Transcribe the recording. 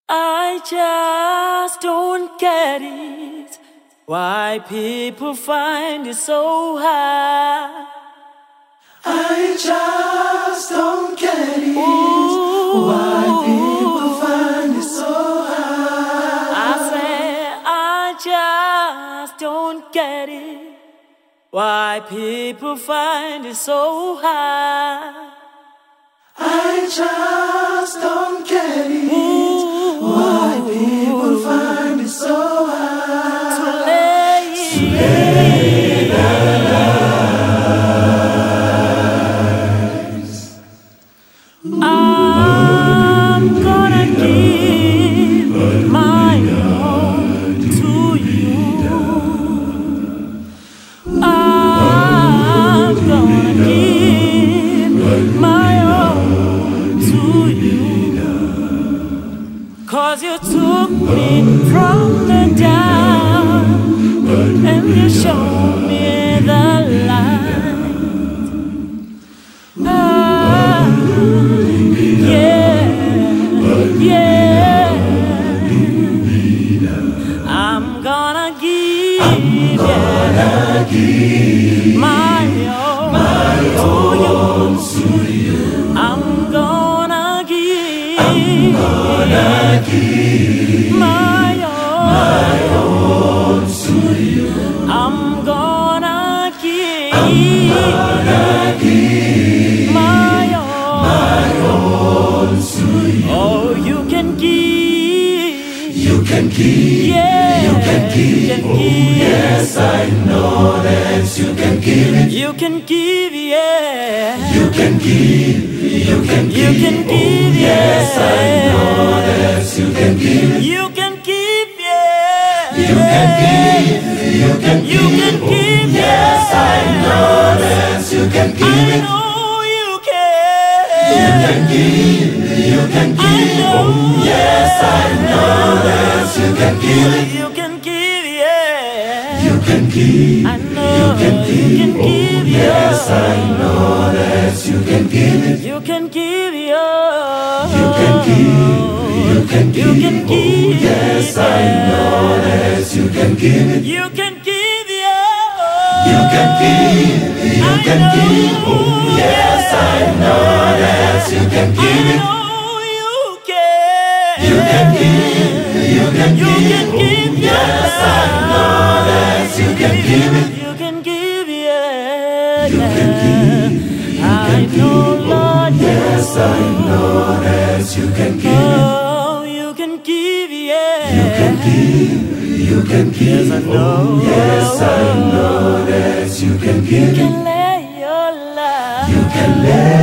I just don't get it. Why people find it so hard. I just don't get it. Ooh. Why people find it so hard. I say I just don't get it. Why people find it so hard. I just don't get it. Ooh. Why people find it so hard. To lay the lies. I'm gonna give my all to you. I'm gonna give my all to you. 'Cause you took me from the down and you showed me the light. Yeah. I'm gonna give my all to you. I'm gonna give my all to you. I'm gonna give my all to you. Oh, you can give. You can give. Yeah. You can give. Oh, yes, I know that you can give it. You can give, yeah. You can give. You can give. You can give, oh, yes, I know that you can give it. You can give, yeah. You can give. You can give. You can oh, give, yes, I know that you can give I it. know you can. You can give. You can give. Oh, yes, I know that you can give it. You can give, yeah. You can give. I know You can give. you can oh, give, yes, I know that you can give it. You can give, yeah. You can give. You can give. You can oh, give, yes, I know that you can give it. You can give, yeah. You can give. You can give. Oh, yes, I know that you can give it. You can give. You can give. Oh, yes, I know that you can give it. You can give, yeah. You can give. You I can know, give. Lord, Oh, yes, I know that you can give it. oh, you can give, yeah. You can give. You can give. Yes, I know. Oh, yes, I know that you can give You it. can lay your life. You can lay